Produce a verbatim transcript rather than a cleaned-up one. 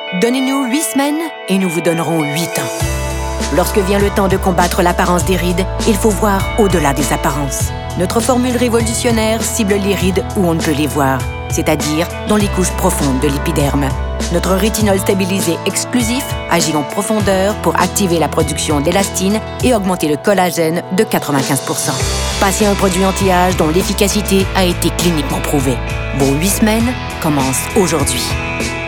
Donnez-nous huit semaines et nous vous donnerons huit ans. Lorsque vient le temps de combattre l'apparence des rides, il faut voir au-delà des apparences. Notre formule révolutionnaire cible les rides où on ne peut les voir, c'est-à-dire dans les couches profondes de l'épiderme. Notre rétinol stabilisé exclusif agit en profondeur pour activer la production d'élastine et augmenter le collagène de quatre-vingt-quinze pour cent. Passez un produit anti-âge dont l'efficacité a été cliniquement prouvée. Vos huit semaines commencent aujourd'hui.